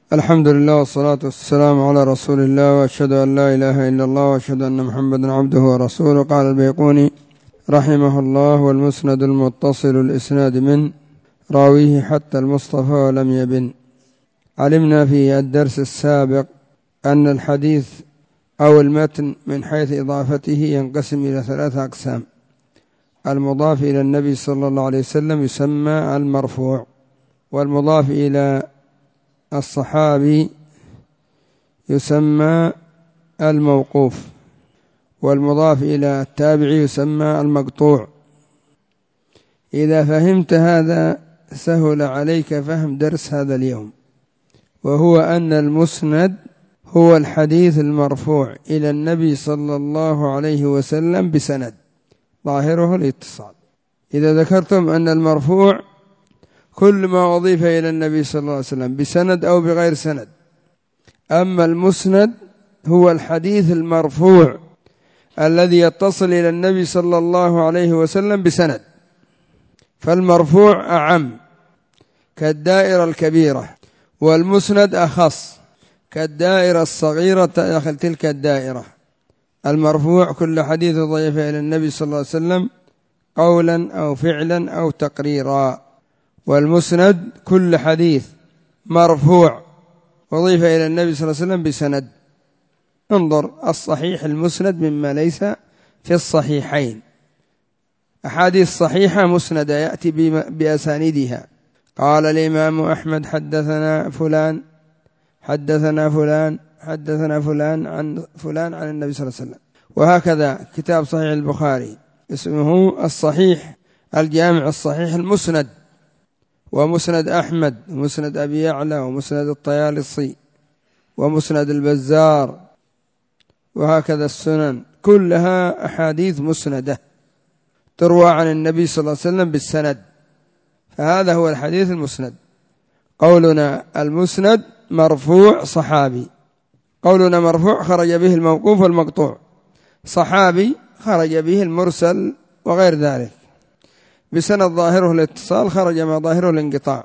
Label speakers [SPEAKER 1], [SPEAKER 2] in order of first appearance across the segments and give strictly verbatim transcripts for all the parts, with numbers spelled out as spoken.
[SPEAKER 1] الحمد لله والصلاة والسلام على رسول الله، وأشهد أن لا إله إلا الله، وأشهد أن محمدا عبده ورسوله. قال البيقوني رحمه الله: والمسند المتصل الإسناد من راويه حتى المصطفى ولم يبن. علمنا في الدرس السابق أن الحديث أو المتن من حيث إضافته ينقسم إلى ثلاثة أقسام. المضاف إلى النبي صلى الله عليه وسلم يسمى المرفوع، والمضاف إلى الصحابي يسمى الموقوف، والمضاف إلى التابعي يسمى المقطوع. إذا فهمت هذا سهل عليك فهم درس هذا اليوم، وهو أن المسند هو الحديث المرفوع إلى النبي صلى الله عليه وسلم بسند ظاهره الاتصال. إذا ذكرتم أن المرفوع كل ما أضيف إلى النبي صلى الله عليه وسلم بسند أو بغير سند، أما المسند هو الحديث المرفوع الذي يتصل إلى النبي صلى الله عليه وسلم بسند. فالمرفوع أعم كالدائرة الكبيرة، والمسند أخص كالدائرة الصغيرة داخل تلك الدائرة. المرفوع كل حديث ضيف إلى النبي صلى الله عليه وسلم قولا أو فعلا أو تقريرا، والمسند كل حديث مرفوع وضيف إلى النبي صلى الله عليه وسلم بسند. انظر الصحيح المسند مما ليس في الصحيحين. أحاديث صحيحة مسندة يأتي بأسانيدها. قال الإمام أحمد حدثنا فلان حدثنا فلان حدثنا فلان عن فلان عن النبي صلى الله عليه وسلم. وهكذا كتاب صحيح البخاري اسمه الصحيح الجامع الصحيح المسند، ومسند أحمد ومسند أبي يعلى ومسند الطيالسي ومسند البزار، وهكذا السنن كلها أحاديث مسندة تروى عن النبي صلى الله عليه وسلم بالسند، فهذا هو الحديث المسند. قولنا المسند مرفوع صحابي، قولنا مرفوع خرج به الموقوف والمقطوع، صحابي خرج به المرسل وغير ذلك، بسند ظاهره الاتصال خرج ما ظاهره الانقطاع.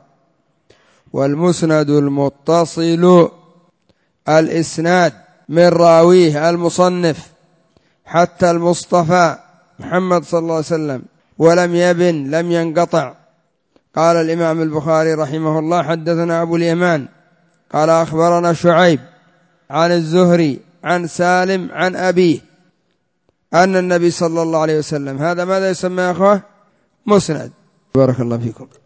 [SPEAKER 1] والمسند المتصل الإسناد من راويه المصنف حتى المصطفى محمد صلى الله عليه وسلم ولم يبن لم ينقطع. قال الإمام البخاري رحمه الله: حدثنا أبو اليمان قال أخبرنا شعيب عن الزهري عن سالم عن أبيه أن النبي صلى الله عليه وسلم. هذا ماذا يسمى يا أخوة؟ مسند. بارك الله فيكم.